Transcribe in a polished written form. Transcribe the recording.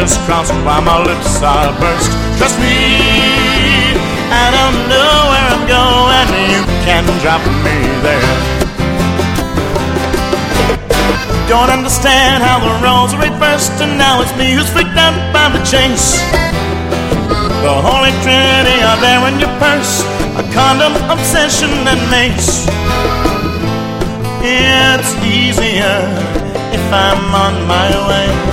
fingers crossed while my lips are burst. Trust me, I don't know where I'm going. You can drop me there. Don't understand how the roles are reversed, and now it's me who's freaked out by the chase. The Holy Trinity are there in your purse, a condom, obsession, and mace. It's easier if I'm on my way.